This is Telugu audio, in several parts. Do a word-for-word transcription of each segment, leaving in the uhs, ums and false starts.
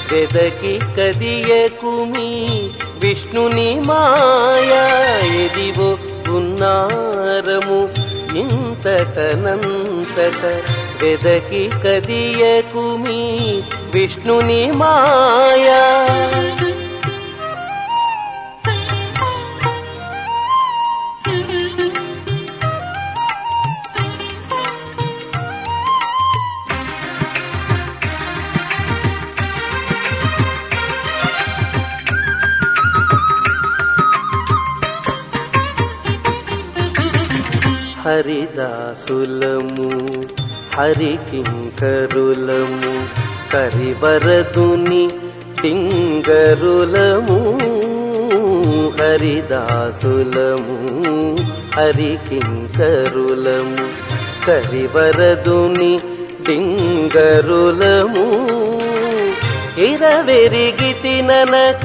వెదకి కదియకుమి విష్ణుని మాయా ఎదివో ఉన్నారము ఇంతటనంతట వెదకి కదియకుమి విష్ణుని మాయా హరిదాసులము హరికింకరులము కరివరదుని టింగరులము హరిదాసులము హరికింకరులము కరివరదుని టింగరులము ఇరవెరిగితి ననక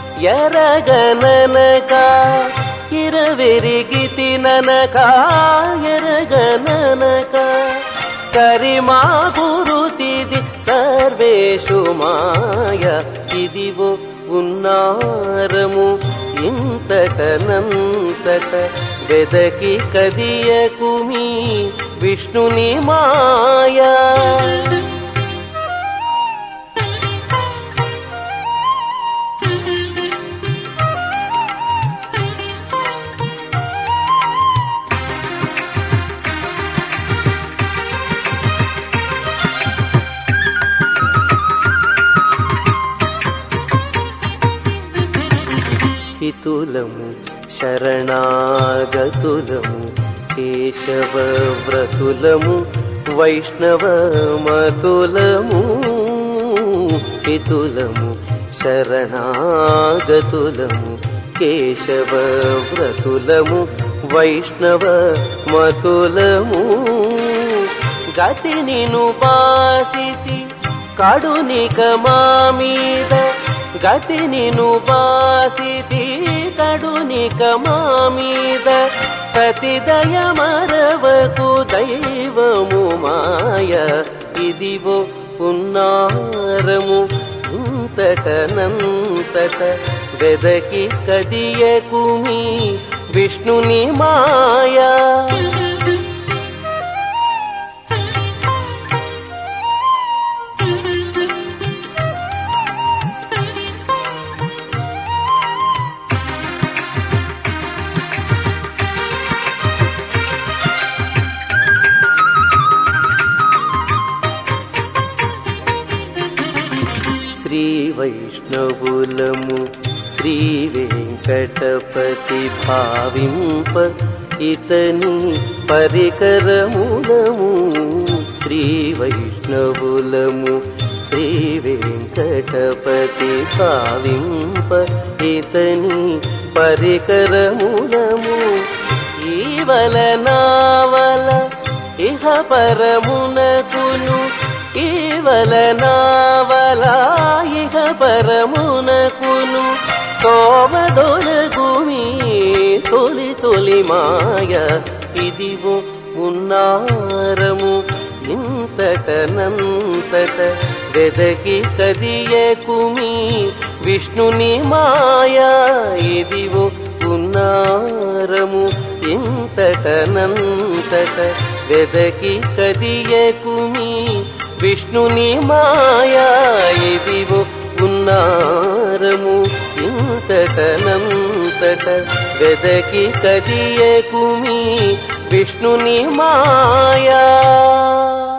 ఎరగననక ఇరవెరిగితి ననక ఎరగననక సరిమా గురుతిది సర్వేషు మాయ ఇదివో ఉన్నారము ఇంతటనంతట వెదకి కదియకుమి విష్ణుని మాయా హితులము శరణాగతులము కేశవ వ్రతులము వైష్ణవ మతులము హితులము శరణాగతులము కేశవ వ్రతులము వైష్ణవ మతులము గతి నిను బాసితి కడునిక మామీద గతి నిను బాసితి కడునిక మామీద ప్రతిదయ మరవకు దైవము మాయ ఇదివో ఉన్నారము ఇంతటనంతట వెదకి కదియకుమి విష్ణుని మాయా శ్రీ వైష్ణవులము శ్రీ వెంకటపతి భావింప ఇతని పరికరములము శ్రీ వైష్ణవులము శ్రీ వెంకటపతి భావింప ఇతని పరికరములము ఈవల నావల ఇహ పరమునకును ఈవల నావల ఇహ పరమునకును తోమదొలగుమి తొలి తొలి మాయ ఇదివో ఉన్నారము ఇంతటనంతట వెదకి కదియకుమి విష్ణుని మాయా ఇదివో ఉన్నారము ఇంతటనంతట వెదకి కదియకుమి విష్ణుని మాయా ఇదివో ఉన్నారము ఇంతటనంతట వెదకి కదియకుమి విష్ణుని మాయా